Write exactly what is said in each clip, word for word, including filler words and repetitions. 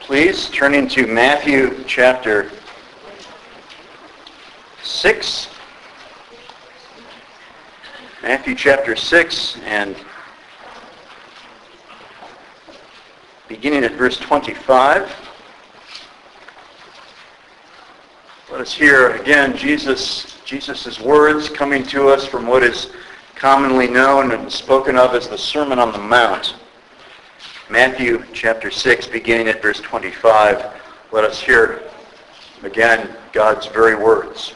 please, turning to Matthew chapter six. Matthew chapter six, and beginning at verse twenty-five. Let us hear again Jesus, Jesus' words coming to us from what is commonly known and spoken of as the Sermon on the Mount. Matthew chapter six, beginning at verse twenty-five. Let us hear again God's very words.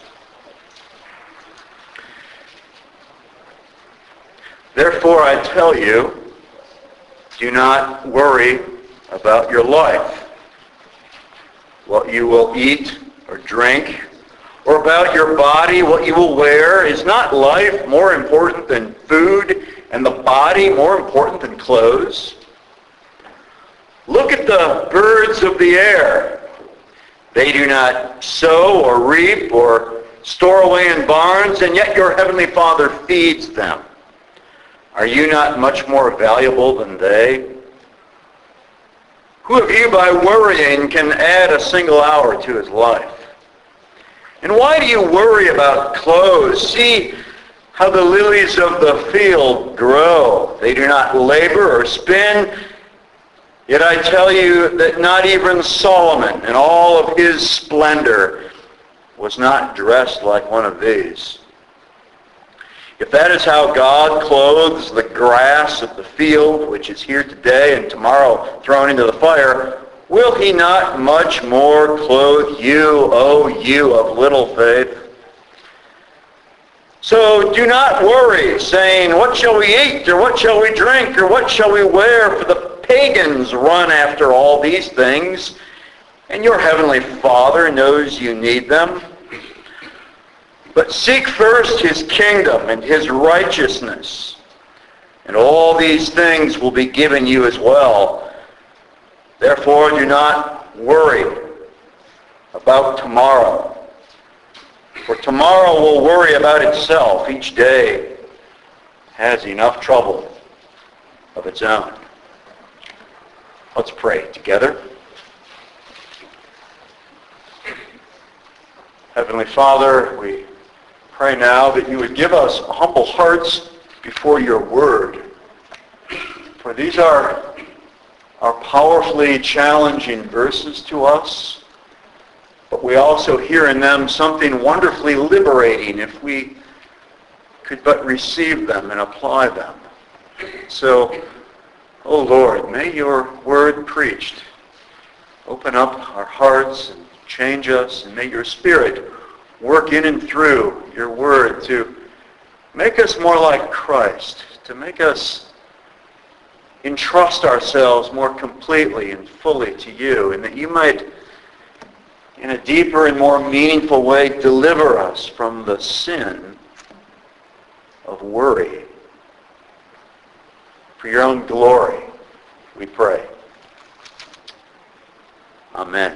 Therefore I tell you, do not worry about your life, what you will eat or drink, or about your body, what you will wear. Is not life more important than food, and the body more important than clothes? Look at the birds of the air. They do not sow or reap or store away in barns, and yet your heavenly Father feeds them. Are you not much more valuable than they? Who of you by worrying can add a single hour to his life? And why do you worry about clothes? See how the lilies of the field grow. They do not labor or spin. Yet I tell you that not even Solomon in all of his splendor was not dressed like one of these. If that is how God clothes the grass of the field, which is here today and tomorrow thrown into the fire, will he not much more clothe you, O you of little faith? So do not worry, saying, what shall we eat, or what shall we drink, or what shall we wear? For the pagans run after all these things, and your heavenly Father knows you need them. But seek first his kingdom and his righteousness, and all these things will be given you as well. Therefore do not worry about tomorrow, for tomorrow will worry about itself. Each day has enough trouble of its own. Let's pray together. Heavenly Father, we pray now that you would give us humble hearts before your word. For these are, are powerfully challenging verses to us, but we also hear in them something wonderfully liberating if we could but receive them and apply them. So, oh Lord, may your word preached open up our hearts and change us, and may your Spirit work in and through your word to make us more like Christ, to make us entrust ourselves more completely and fully to you, and that you might, in a deeper and more meaningful way, deliver us from the sin of worry. For your own glory, we pray. Amen.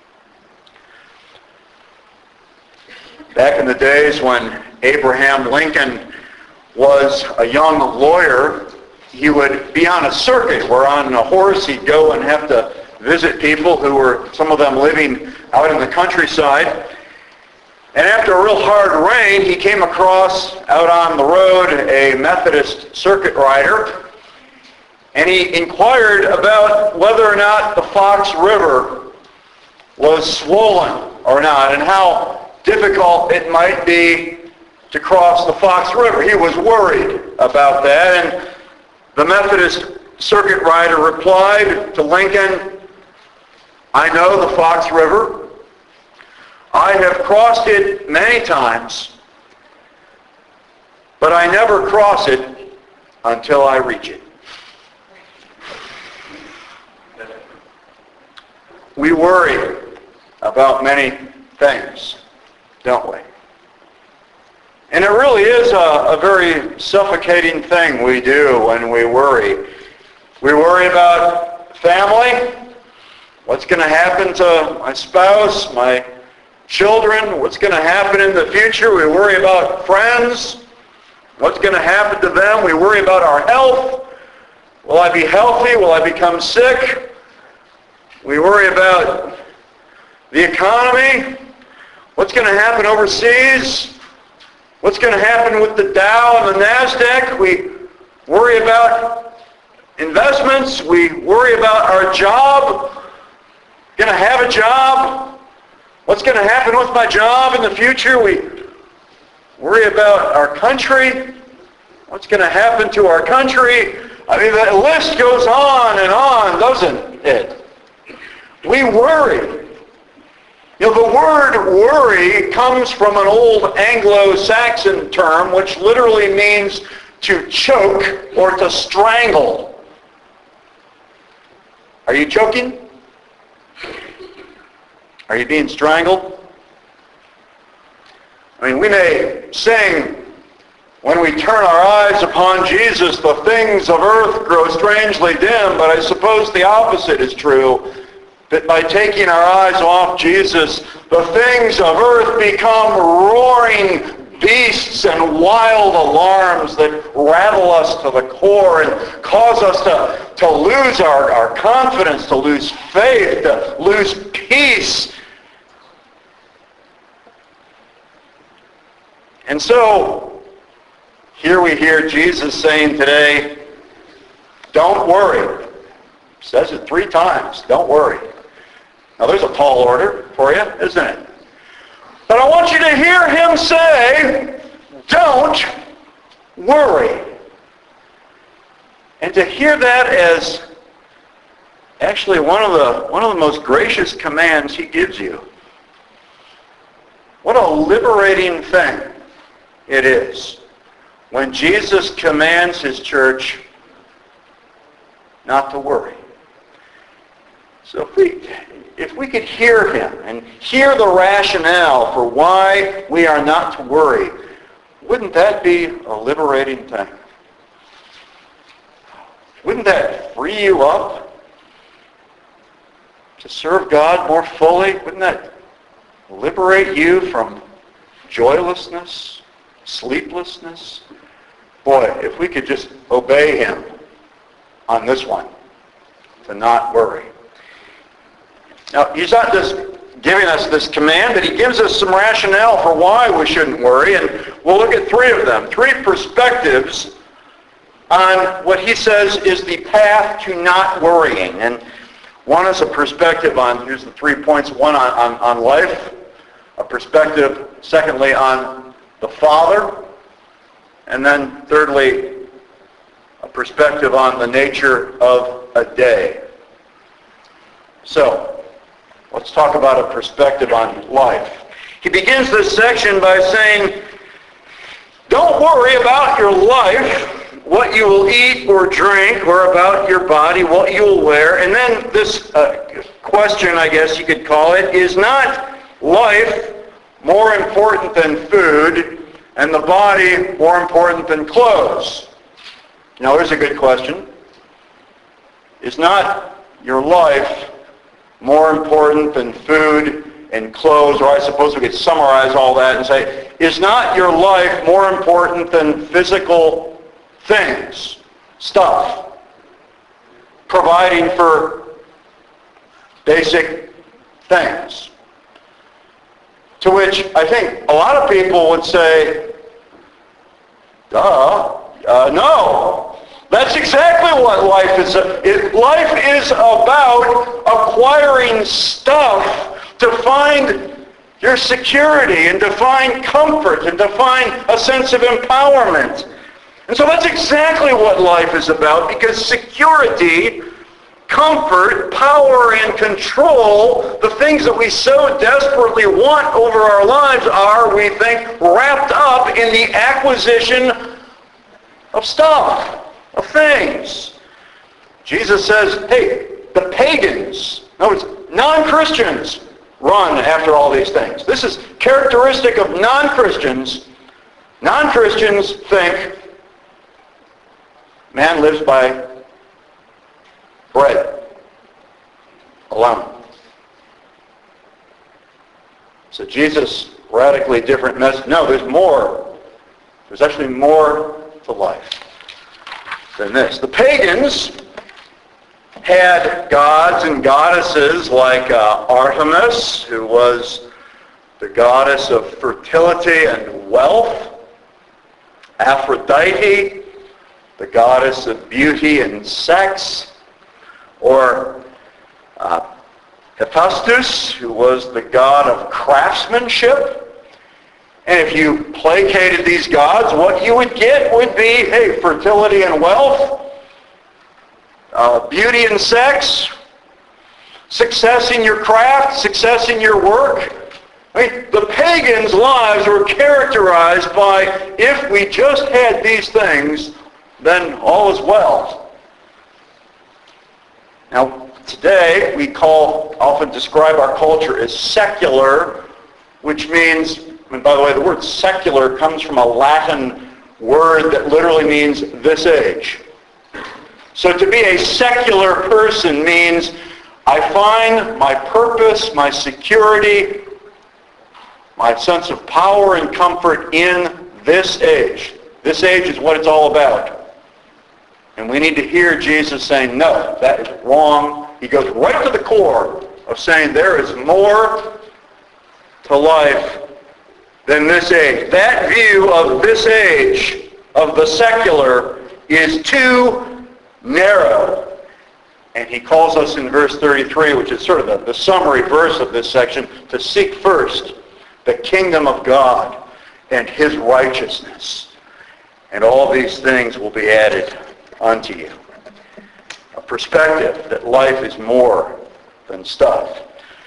Back in the days when Abraham Lincoln was a young lawyer, he would be on a circuit where on a horse he'd go and have to visit people who were, some of them living out in the countryside. And after a real hard rain, he came across out on the road a Methodist circuit rider, and he inquired about whether or not the Fox River was swollen or not, and how difficult it might be to cross the Fox River. He was worried about that, and the Methodist circuit rider replied to Lincoln, I know the Fox River. I have crossed it many times, but I never cross it until I reach it. We worry about many things, don't we? And it really is a, a very suffocating thing we do when we worry. We worry about family, what's going to happen to my spouse, my children, what's going to happen in the future. We worry about friends, what's going to happen to them. We worry about our health. Will I be healthy? Will I become sick? We worry about the economy, what's going to happen overseas, what's going to happen with the Dow and the NASDAQ. We worry about investments. We worry about our job. Going to have a job? What's going to happen with my job in the future? We worry about our country. What's going to happen to our country? I mean, the list goes on and on, doesn't it? We worry. You know, the word worry comes from an old Anglo-Saxon term which literally means to choke or to strangle. Are you choking? Are you being strangled? I mean, we may sing, when we turn our eyes upon Jesus, the things of earth grow strangely dim, but I suppose the opposite is true. That by taking our eyes off Jesus, the things of earth become roaring beasts and wild alarms that rattle us to the core and cause us to, to lose our, our confidence, to lose faith, to lose peace. And so, here we hear Jesus saying today, don't worry. He says it three times, don't worry. Now there's a tall order for you, isn't it? But I want you to hear him say, don't worry. And to hear that as actually one of the one of the most gracious commands he gives you. What a liberating thing it is when Jesus commands his church not to worry. So if we, if we could hear him and hear the rationale for why we are not to worry, wouldn't that be a liberating thing? Wouldn't that free you up to serve God more fully? Wouldn't that liberate you from joylessness, sleeplessness? Boy, if we could just obey him on this one, to not worry. Now, he's not just giving us this command, but he gives us some rationale for why we shouldn't worry, and we'll look at three of them, three perspectives on what he says is the path to not worrying. And one is a perspective on, here's the three points, one on, on, on life, a perspective, secondly, on the Father, and then thirdly, a perspective on the nature of a day. So, let's talk about a perspective on life. He begins this section by saying, don't worry about your life, what you will eat or drink, or about your body, what you will wear. And then this uh, question, I guess you could call it, is not life more important than food, and the body more important than clothes? Now, here's a good question. Is not your life more important than food and clothes? Or I suppose we could summarize all that and say, is not your life more important than physical things, stuff, providing for basic things? To which I think a lot of people would say, duh, uh, no. That's exactly what life is. It, life is about acquiring stuff to find your security and to find comfort and to find a sense of empowerment. And so that's exactly what life is about, because security, comfort, power, and control, the things that we so desperately want over our lives are, we think, wrapped up in the acquisition of stuff, of things. Jesus says, hey, the pagans, in other words, non-Christians, run after all these things. This is characteristic of non-Christians. Non-Christians think man lives by bread alone. So Jesus, radically different message. No, there's more. There's actually more to life than this. The pagans had gods and goddesses like uh, Artemis, who was the goddess of fertility and wealth, Aphrodite, the goddess of beauty and sex, or uh, Hephaestus, who was the god of craftsmanship. And if you placated these gods, what you would get would be, hey, fertility and wealth, uh, beauty and sex, success in your craft, success in your work. I mean, the pagans' lives were characterized by, if we just had these things, then all is well. Now, today we call, often describe our culture as secular, which means, and by the way, the word secular comes from a Latin word that literally means this age. So to be a secular person means I find my purpose, my security, my sense of power and comfort in this age. This age is what it's all about. And we need to hear Jesus saying, no, that is wrong. He goes right to the core of saying there is more to life than this age. That view of this age, of the secular, is too narrow. And he calls us in verse thirty-three, which is sort of the, the summary verse of this section, to seek first the kingdom of God and his righteousness. And all these things will be added unto you. A perspective that life is more than stuff.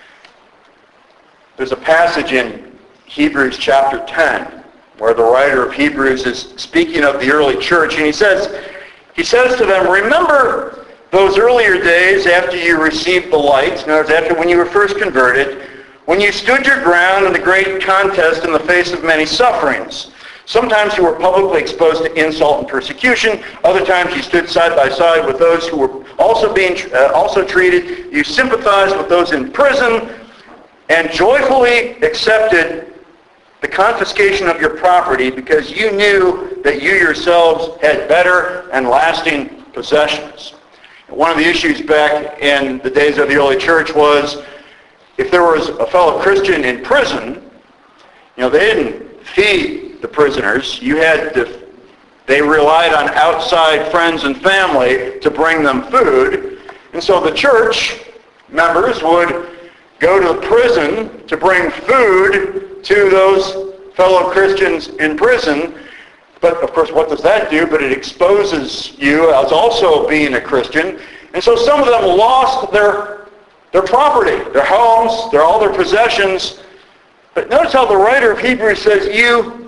There's a passage in Hebrews chapter ten where the writer of Hebrews is speaking of the early church, and he says, he says to them, remember those earlier days after you received the light, in other words, after when you were first converted, when you stood your ground in the great contest in the face of many sufferings. Sometimes you were publicly exposed to insult and persecution. Other times you stood side by side with those who were also being uh, also treated. You sympathized with those in prison and joyfully accepted the confiscation of your property because you knew that you yourselves had better and lasting possessions. One of the issues back in the days of the early church was if there was a fellow Christian in prison, you know, they didn't feed the prisoners. You had to, they relied on outside friends and family to bring them food. And so the church members would go to the prison to bring food to those fellow Christians in prison. But of course, what does that do? But it exposes you as also being a Christian. And so some of them lost their, their property, their homes, their, all their possessions. But notice how the writer of Hebrews says, you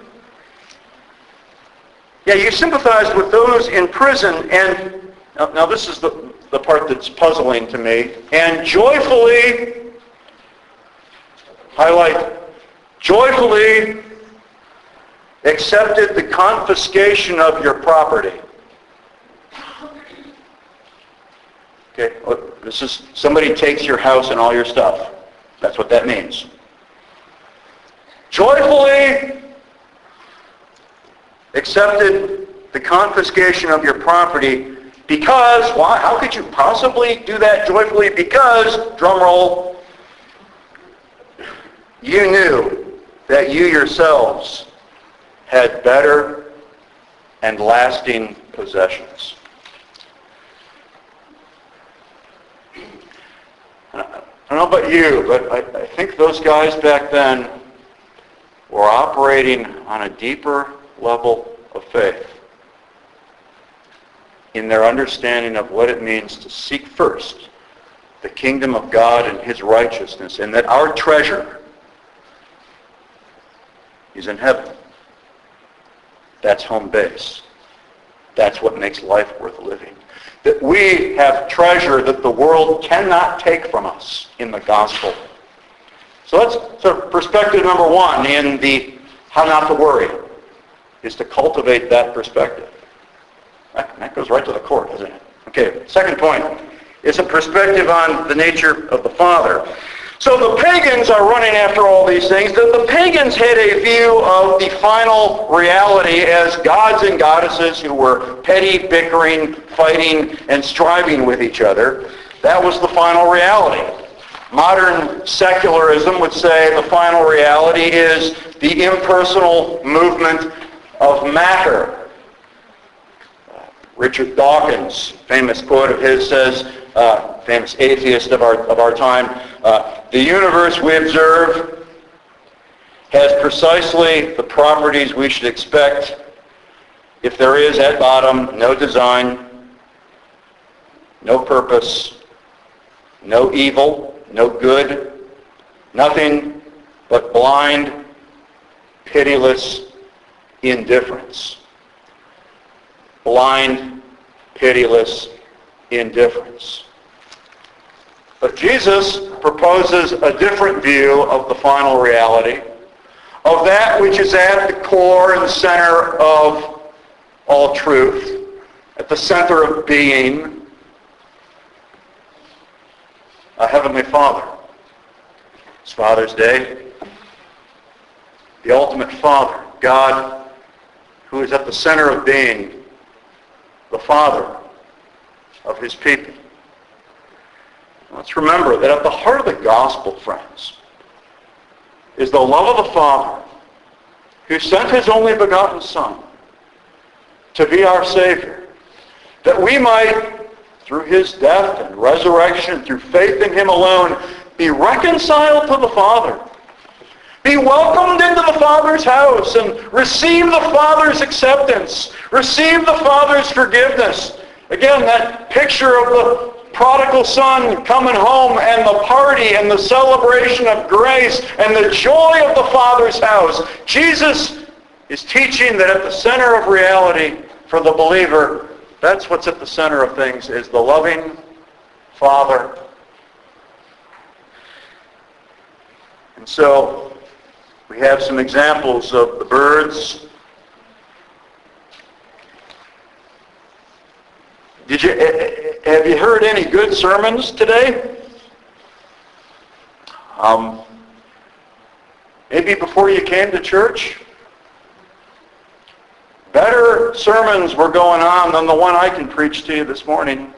Yeah, you sympathized with those in prison, and now, now this is the, the part that's puzzling to me, and joyfully, highlight, joyfully accepted the confiscation of your property. Okay, this is, somebody takes your house and all your stuff. That's what that means. Joyfully accepted the confiscation of your property because, why? How could you possibly do that joyfully? Because, drum roll, you knew that you yourselves had better and lasting possessions. I don't know about you, but I, I think those guys back then were operating on a deeper level of faith in their understanding of what it means to seek first the kingdom of God and his righteousness, and that our treasure is in heaven. That's home base. That's what makes life worth living. That we have treasure that the world cannot take from us in the gospel. So that's sort of perspective number one in the how not to worry, is to cultivate that perspective. That, that goes right to the core, doesn't it? Okay, second point is a perspective on the nature of the Father. So the pagans are running after all these things. The, the pagans had a view of the final reality as gods and goddesses who were petty, bickering, fighting, and striving with each other. that was the final reality. Modern secularism would say the final reality is the impersonal movement of matter. Uh, Richard Dawkins, famous quote of his, says, uh, famous atheist of our, of our time, uh, the universe we observe has precisely the properties we should expect if there is at bottom no design, no purpose, no evil, no good, nothing but blind, pitiless indifference. Blind, pitiless indifference. But Jesus proposes a different view of the final reality, of that which is at the core and center of all truth, at the center of being, a Heavenly Father. It's Father's Day. The ultimate Father, God, who is at the center of being, the Father of His people. Let's remember that at the heart of the gospel, friends, is the love of the Father who sent His only begotten Son to be our Savior, that we might, through His death and resurrection, through faith in Him alone, be reconciled to the Father, be welcomed into the Father's house, and receive the Father's acceptance, receive the Father's forgiveness. Again, that picture of the prodigal son coming home and the party and the celebration of grace and the joy of the Father's house. Jesus is teaching that at the center of reality for the believer, that's what's at the center of things, is the loving Father. And so we have some examples of the birds. Did you have you heard any good sermons today? Um, maybe before you came to church? Better sermons were going on than the one I can preach to you this morning.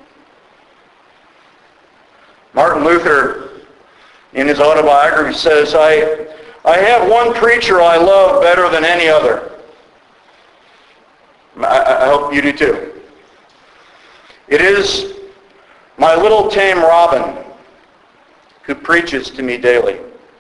Martin Luther, in his autobiography, says, I, I have one preacher I love better than any other. I, I hope you do too. It is my little tame robin who preaches to me daily.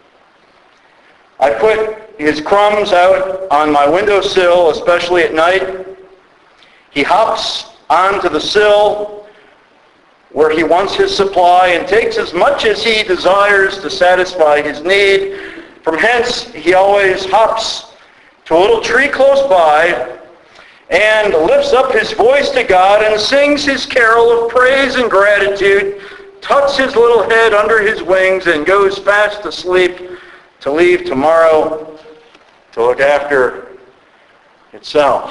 I put his crumbs out on my windowsill, especially at night. He hops onto the sill where he wants his supply and takes as much as he desires to satisfy his need. From hence, he always hops to a little tree close by and lifts up his voice to God and sings his carol of praise and gratitude, tucks his little head under his wings, and goes fast asleep to leave tomorrow to look after itself.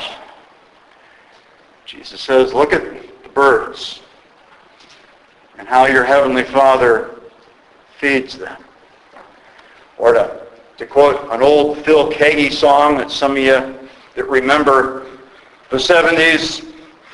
Jesus says, look at the birds and how your Heavenly Father feeds them. Or to, to quote an old Phil Keaggy song that some of you that remember the seventies,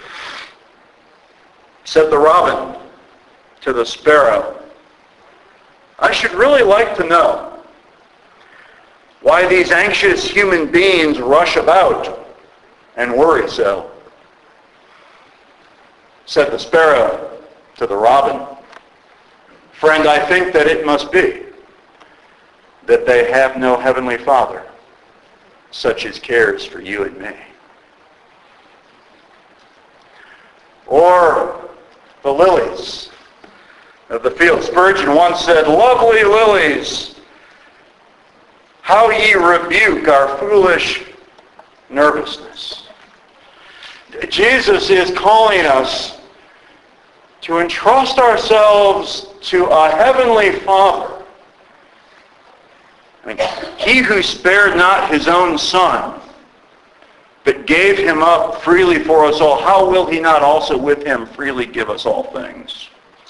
said the robin to the sparrow, I should really like to know why these anxious human beings rush about and worry so. Said the sparrow to the robin, friend, I think that it must be that they have no Heavenly Father, such as cares for you and me. Or the lilies of the field. Spurgeon once said, lovely lilies, how ye rebuke our foolish nervousness. Jesus is calling us to entrust ourselves to a Heavenly Father. I mean, he who spared not his own Son, but gave him up freely for us all, how will he not also with him freely give us all things?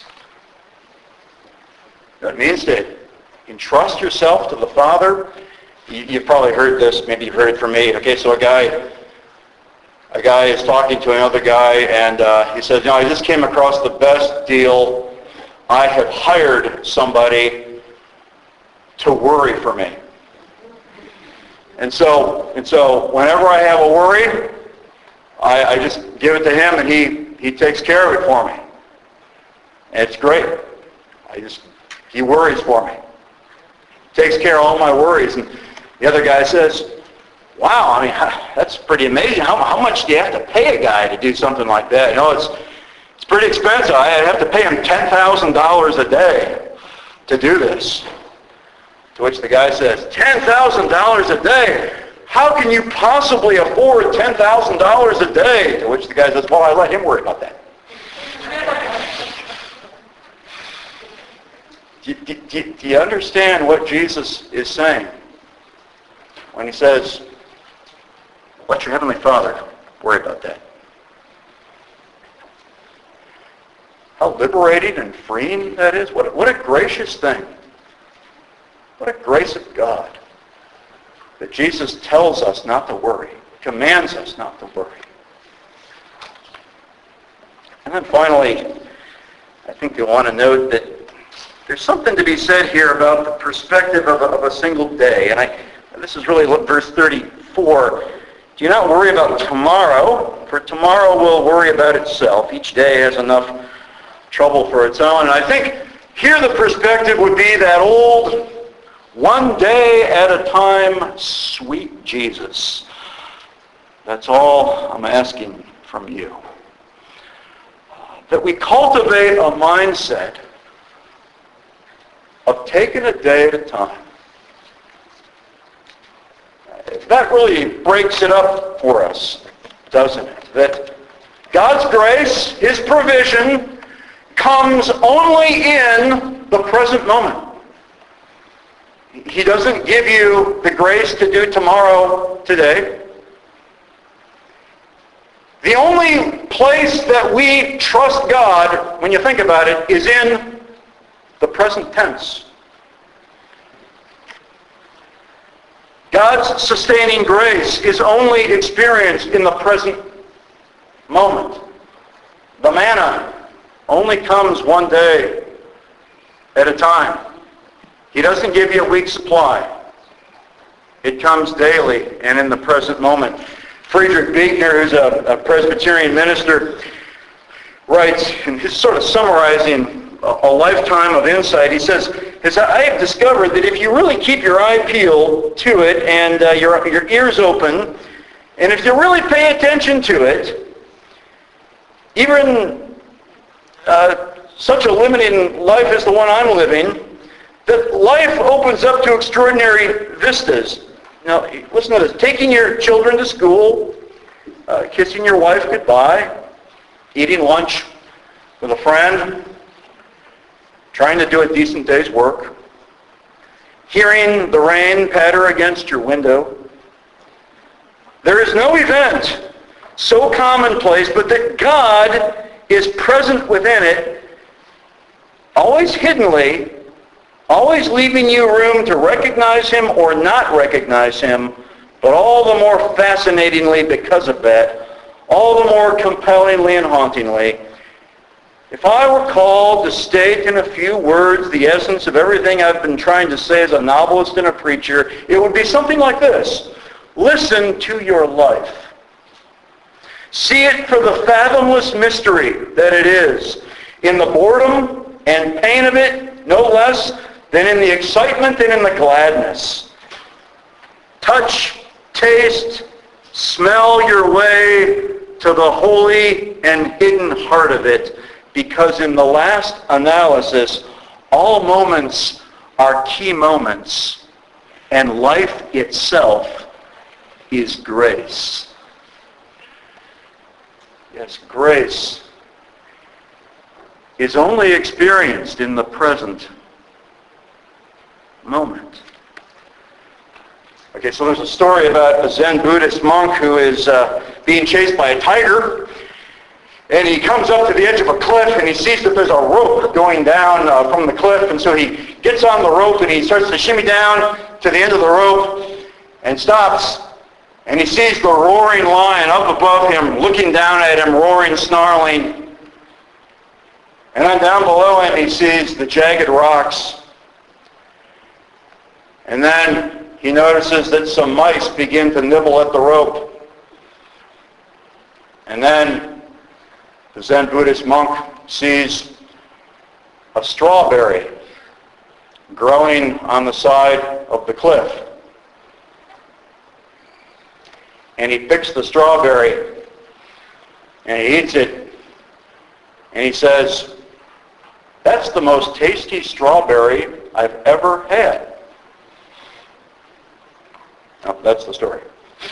That means to entrust yourself to the Father. You've probably heard this, maybe you've heard it from me. Okay, so a guy a guy is talking to another guy, and uh, he says, you know, I just came across the best deal I have hired somebody to worry for me. And so, and so whenever I have a worry, I, I just give it to him, and he, he takes care of it for me. And it's great. I just he worries for me. Takes care of all my worries. And the other guy says, wow, I mean, that's pretty amazing. How, how much do you have to pay a guy to do something like that? You know, it's it's pretty expensive. I have to pay him ten thousand dollars a day to do this. To which the guy says, ten thousand dollars a day? How can you possibly afford ten thousand dollars a day? To which the guy says, well, I let him worry about that. do, do, do, do you understand what Jesus is saying when he says, let your heavenly Father worry about that? How liberating and freeing that is. What, what a gracious thing. What a grace of God that Jesus tells us not to worry, commands us not to worry. And then finally, I think you want to note that there's something to be said here about the perspective of a, of a single day. And I, this is really verse thirty-four. Do not worry about tomorrow, for tomorrow will worry about itself. Each day has enough trouble for its own. And I think here the perspective would be that old one day at a time, sweet Jesus. That's all I'm asking from you. That we cultivate a mindset of taking a day at a time. That really breaks it up for us, doesn't it? That God's grace, His provision, comes only in the present moment. He doesn't give you the grace to do tomorrow today. The only place that we trust God, when you think about it, is in the present tense. God's sustaining grace is only experienced in the present moment. The manna only comes one day at a time. He doesn't give you a week's supply. It comes daily and in the present moment. Friedrich Buechner, who's a, a Presbyterian minister, writes, and he's sort of summarizing a, a lifetime of insight. He says, I have discovered that if you really keep your eye peeled to it and uh, your, your ears open, and if you really pay attention to it, even uh, such a limiting life as the one I'm living, that life opens up to extraordinary vistas. Now, listen to this. Taking your children to school, uh, kissing your wife goodbye, eating lunch with a friend, trying to do a decent day's work, hearing the rain patter against your window. There is no event so commonplace, but that God is present within it, always hiddenly, always leaving you room to recognize Him or not recognize Him, but all the more fascinatingly because of that, all the more compellingly and hauntingly. If I were called to state in a few words the essence of everything I've been trying to say as a novelist and a preacher, it would be something like this. Listen to your life. See it for the fathomless mystery that it is, in the boredom and pain of it, no less than in the excitement and in the gladness. Touch, taste, smell your way to the holy and hidden heart of it, because in the last analysis, all moments are key moments, and life itself is grace. Yes, grace is only experienced in the present moment. Okay, so there's a story about a Zen Buddhist monk who is uh, being chased by a tiger, and he comes up to the edge of a cliff, and he sees that there's a rope going down uh, from the cliff, and so he gets on the rope, and he starts to shimmy down to the end of the rope, and stops, and he sees the roaring lion up above him, looking down at him, roaring, snarling. And then down below him he sees the jagged rocks. And then he notices that some mice begin to nibble at the rope. And then the Zen Buddhist monk sees a strawberry growing on the side of the cliff. And he picks the strawberry and he eats it. And he says, "That's the most tasty strawberry I've ever had." Oh, that's the story.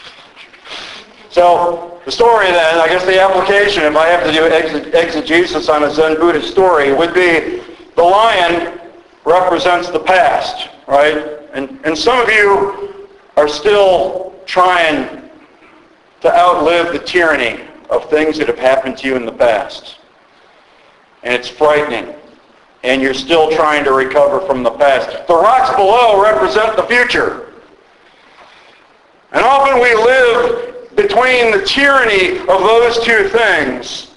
So the story then, I guess the application, if I have to do exegesis on a Zen Buddhist story, would be the lion represents the past, right? And, and some of you are still trying to outlive the tyranny of things that have happened to you in the past. And it's frightening. And you're still trying to recover from the past. The rocks below represent the future. And often we live between the tyranny of those two things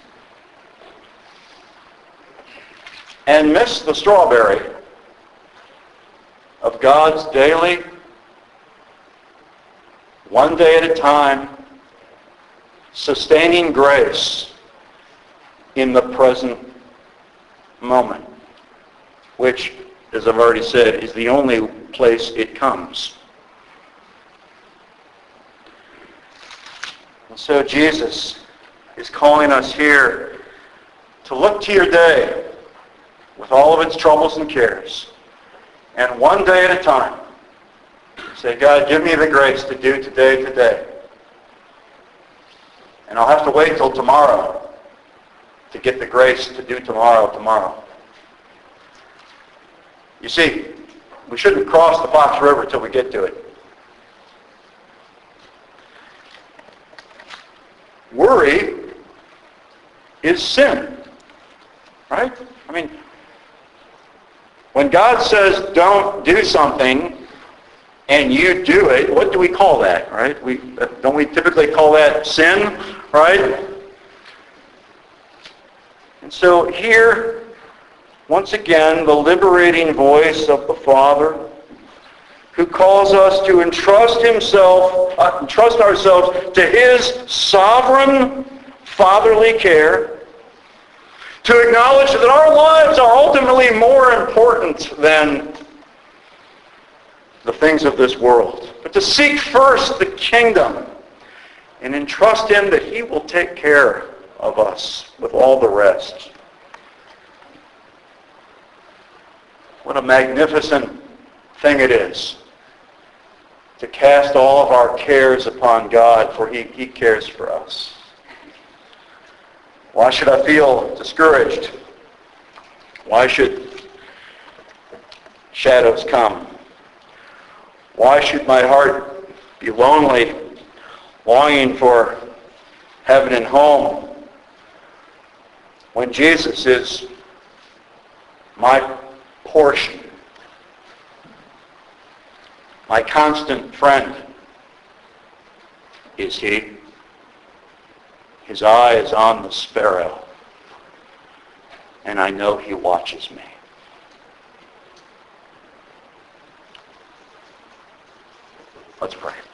and miss the strawberry of God's daily, one day at a time, sustaining grace in the present moment, which, as I've already said, is the only place it comes. And so Jesus is calling us here to look to your day with all of its troubles and cares, and one day at a time, say, "God, give me the grace to do today today. And I'll have to wait till tomorrow to get the grace to do tomorrow tomorrow." You see, we shouldn't cross the Fox River till we get to it. Worry is sin, right? I mean, when God says don't do something and you do it, what do we call that, right? We don't we typically call that sin, right? And so here, once again, the liberating voice of the Father, who calls us to entrust himself, uh, entrust ourselves to his sovereign fatherly care, to acknowledge that our lives are ultimately more important than the things of this world, but to seek first the kingdom and entrust him that he will take care of us with all the rest. What a magnificent thing it is to cast all of our cares upon God, for he, he cares for us. Why should I feel discouraged? Why should shadows come? Why should my heart be lonely, longing for heaven and home, when Jesus is my portion, my constant friend is he? His eye is on the sparrow, and I know he watches me. Let's pray.